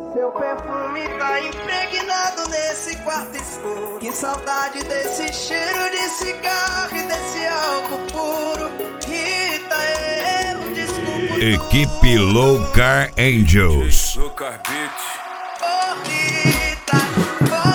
Seu perfume tá impregnado nesse quarto escuro. Que saudade desse cheiro de cigarro e desse álcool puro. Rita, eu desculpo. Equipe Low Car Angels. Oh, Rita,